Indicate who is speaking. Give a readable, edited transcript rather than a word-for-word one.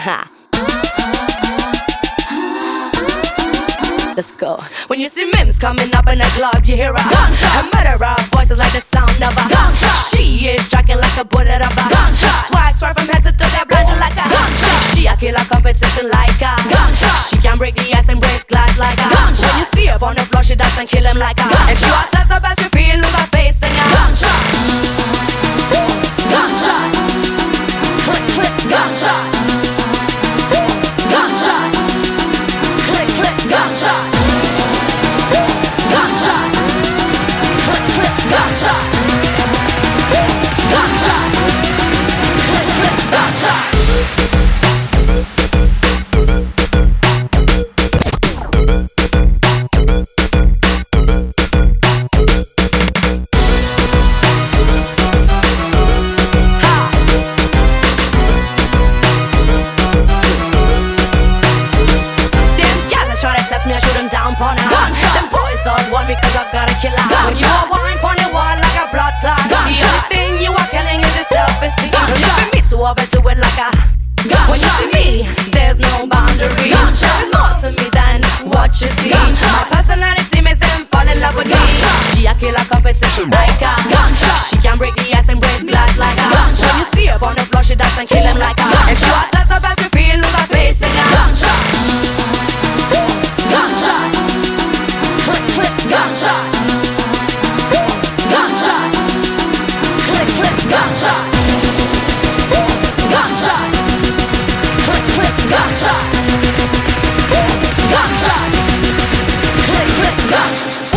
Speaker 1: Let's go. When you see Mims coming up in the club, you hear a gunshot. A murderer voices like the sound of a gunshot. She is striking like a bullet of a gunshot. Swag swear from head to toe, they're blinded like a gunshot. She a killer competition like a gunshot. She can break the ice and break glass like a gunshot. When you see her on the floor, she doesn't kill him like a gunshot. If she wants the best, you feel lose her face and a gunshot. Gunshot. Click, click, gunshot. Gunshot. Click, click, gunshot. Gunshot. Click, click, gunshot. Gunshot. Click, click, gunshot. Test me, I shoot him down pon her. Them boys all want me cause I've got a killer. When you are wine pon the wall like a blood clot. The only thing you are killing is your self-esteem. Don't look at me to overdo it like a when you see me, there's no boundaries. There's more to me than what you see. My personality makes them fall in love with me. She a killer competition like a she can break the ice and break glass like a when you see her on the floor, she doesn't kill him like a if she wants the best, you feel lose her face and a gunshot. Gunshot. Click, click, gunshot. Gunshot. Click, click, gunshot. Gunshot. Click, click, gunshot. Gunshot. Click, click, gunshot.